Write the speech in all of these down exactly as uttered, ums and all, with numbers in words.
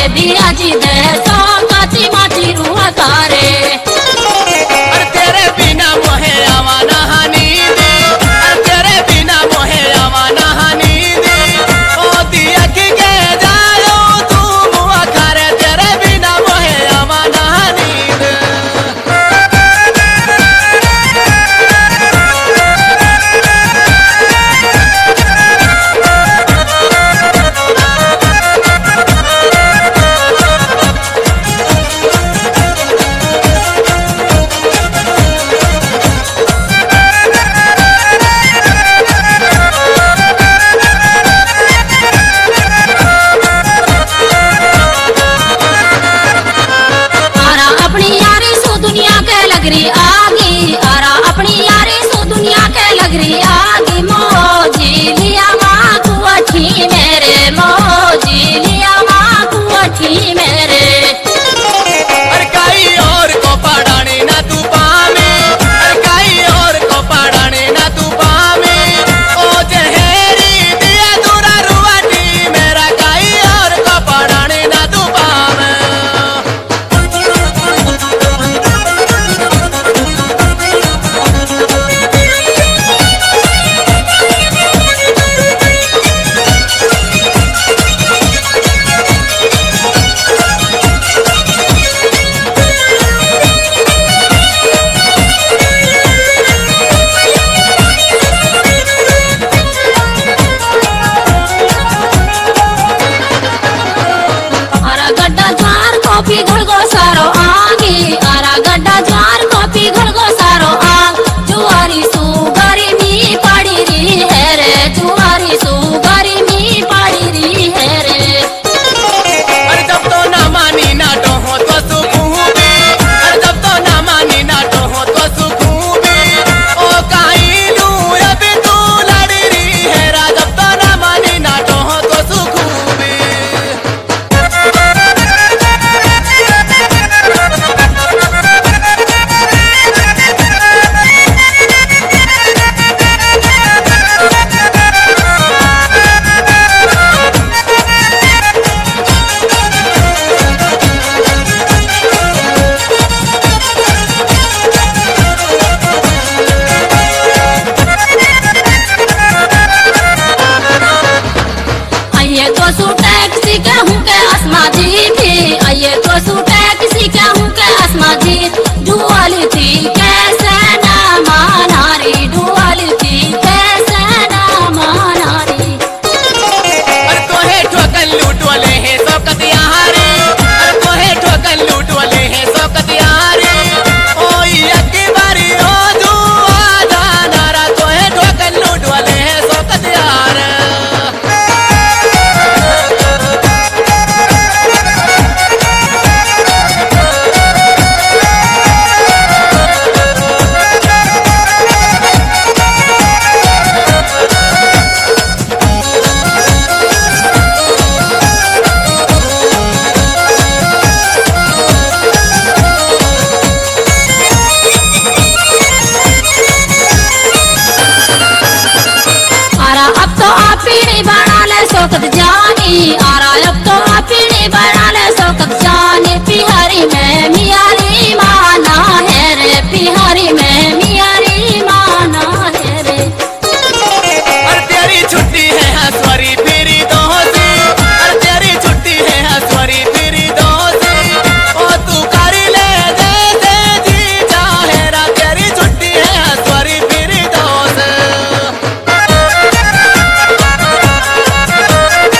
दिया जी दे सो काची माची रूह तारे। अरे तेरे बिना मोहे आवा नहानी दे, अरे तेरे बिना मोहे आवा नहानी दे। ओ दिया की के जायो तू मुआ करे, तेरे बिना मोहे आवा नहानी दे। लगरी आगी आरा अपनी यारी सो दुनिया के लगरी आगी। मौजी लिया माँ कुठी मेरे, मौजी लिया माँ कुठी मेरे। अरे काई और को पढ़ाने ना तू पावे, अरे काई और को पढ़ाने ना तू पावे। ओ जहेरी दिया दूरा रुआटी मेरा, काई और को पढ़ाने ना तू पावे। कॉपी घड़गो सारो आगी आरा गड्ढा ज्वार कॉपी घड़गो सारो आग। जुआरी सुगारी मी पाड़ी री है रे, जुआरी सुगारी मी पाड़ी री है रे। अरे जब तो ना मानी ना तो हो तो सुखूबी, अरे जब तो ना मानी ना तो हो तो सुखूबी। ओ काई लू अभी तू लड़ी री है रा, जब तो ना मानी ना तो हो तो सुखूबी। आइए तो सू टैक्सी के हूँ के अस्मा जी भी, आइए तो सू टैक्सी के हूँ के अस्मा जी। डुआली थी कैसे ना मानारी, डुआली थी कैसे ना मानारी। अरे तोहे ठोकन लूट वाले हैं शौकत यारे, अरे तोहे ठोकन लूट वाले हैं शौकत यारे। ओ यकी बारी ओ दुआ जानारा, तोहे ठोकन लूट वाले हैं शौकत यारे। आरा अब तो आप पीढ़ी बना ले शौकत जानी, आरा अब तो आप पीढ़ी बना ले शौकत जानी। पिहारी में मियारी माना है रे, पिहारी में मियारी माना है रे। अरे तेरी छुट्टी है हंसवारी फिरी दोस्ती, अरे तेरी छुट्टी है हंसवारी फिरी दोस्ती। ओ तू कर ले जैसे जी चाहे रा, तेरी छुट्टी है हंसवारी फिरी दोस्ती।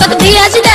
लागत भियज